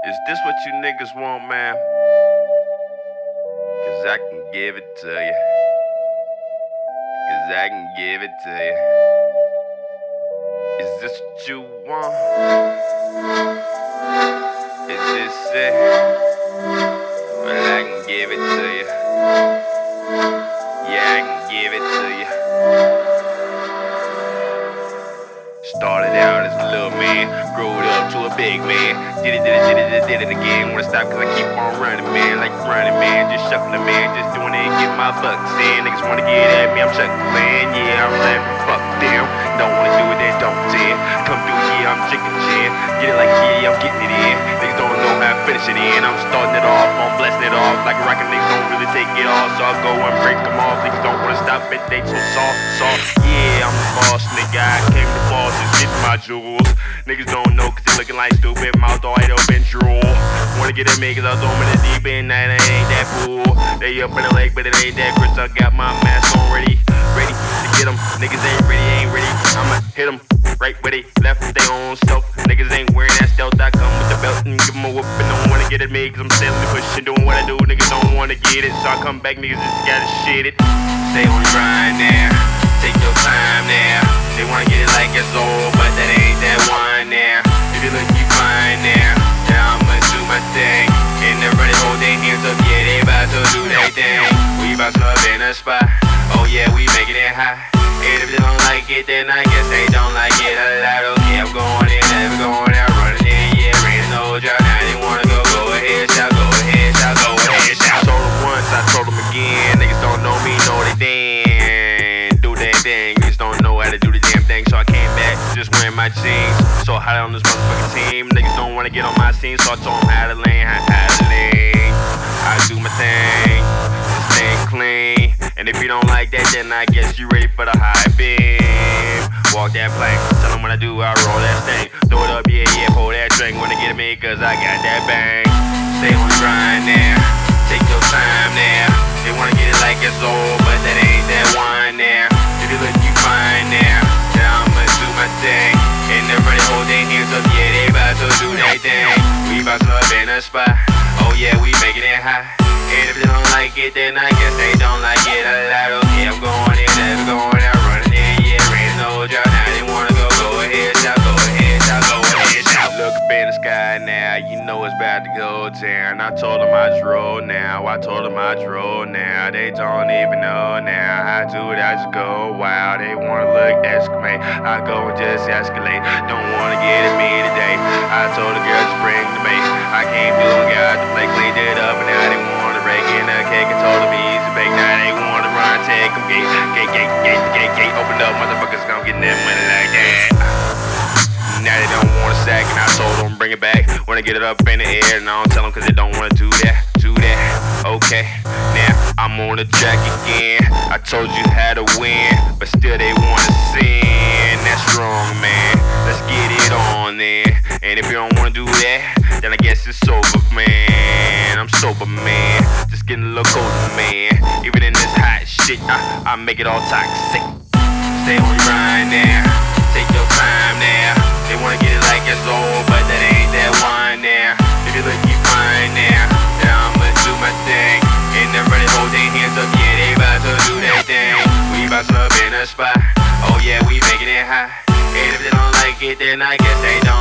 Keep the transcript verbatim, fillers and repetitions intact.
Is this what you niggas want, man? Cause I can give it to you. Cause I can give it to you. Is this what you want? Is this it? Well, I can give it to you. Yeah, I can give it to you. Started out as a little man, growed up to a big man. Did it, did it, did it, did it, did it again. Wanna stop cause I keep on running, man. Like running, man, just shuffling, man. Just doing it, get my bucks in. Niggas wanna get at me, I'm chuckling. Yeah, I'm laughing, fuck them. Don't wanna do it, they don't dare. Come through, yeah, I'm drinking gin. Get it like, yeah, I'm getting it in. Niggas don't know how to finish it in. I'm starting it off, I'm blessing it off. Like a rocket, niggas don't really take it off. So I go and break them off. Niggas don't wanna stop it, they too soft, soft. Yeah, I'm the boss, nigga. I came to boss and get my jewels. Niggas don't know cause they looking like stupid. Mouth all right open, drool. Wanna get at me cause I was over the deep end. That ain't that pool. They up in the lake, but it ain't that Chris. I got my mask on ready, ready to get them. Niggas ain't ready, ain't ready. I'ma hit them right where they left their own self. Niggas ain't wearing that stealth. I come with the belt and give them a whoop and don't wanna get at me cause I'm sailing, pushing, doing what I do. Niggas don't wanna get it, so I come back, niggas just gotta shit it. Stay on the grind now, take your time now. They wanna get it like it's old, but that ain't that one now. If you look, you fine now. Now I'ma do my thing. And everybody hold their hands up, yeah, they about to do their thing. We about to up in a spot, oh yeah, we making it high. And if they don't like it, then I guess they don't like it a lot. Okay, I'm going in, never going out, running in, yeah, rain no drought. Now they wanna go, go ahead, shout, go ahead, shout, go ahead, shout. I told them once, I told them again. Niggas don't know me, know they damn. Do their thing, niggas don't know how to do the damn thing. So I came back, just wearing my jeans. So hot on this motherfucking team. Niggas don't wanna get on my scene, so I told them how to lane, how, how to lane. I do my thing, stay clean. And if you don't like that, then I guess you ready for the high beam. Walk that plank, tell them what I do, I roll that thing. Throw it up, yeah, yeah, pour that drink. Wanna get at me, cause I got that bang. Stay on the grind now, take your time now. They wanna get it like it's old, but that ain't that one now. If you look, you fine now. Now I'ma do my thing. And everybody hold their hands up, yeah, they about to do their thing. We about to up in a spot, oh yeah, we making it high. And if they don't like it, then I guess they don't like it a lot. Okay, I'm going in, never going out, running in, yeah, rain no drought. Now they wanna go, go ahead, shout, go ahead, shout, go ahead, shout. Look up in the sky now, you know it's about to go down. I told them I drove now, I told them I drove now. They don't even know now, I do it, I just go wild. They wanna look, exclamate, I go and just escalate. Don't wanna get at me today, I told the girls to bring the bait. I came through and got the plate, cleaned it up, and now they want in a cake and told them easy bake. Now they wanna run, take them gate, gate, gate, gate, gate, gate. Open up, motherfuckers gon' get that money like that. Now they don't wanna sack, and I told them bring it back. Wanna get it up in the air, and I don't tell them cause they don't wanna do that, do that. Okay, now I'm on the track again. I told you how to win, but still they wanna sin. That's wrong, man. Let's get it on then. And if you don't wanna do that, then I guess it's over, man. I'm sober, man. Just getting a little colder, man. Even in this hot shit, I, I make it all toxic. Stay on your grind now, take your time now. They wanna get it like it's old, but that ain't that one now. If you look, you fine now. Now I'ma do my thing. And everybody hold their hands up, yeah, they about to do their thing. We about to up in a spot, oh yeah, we making it high. And if they don't like it, then I guess they don't.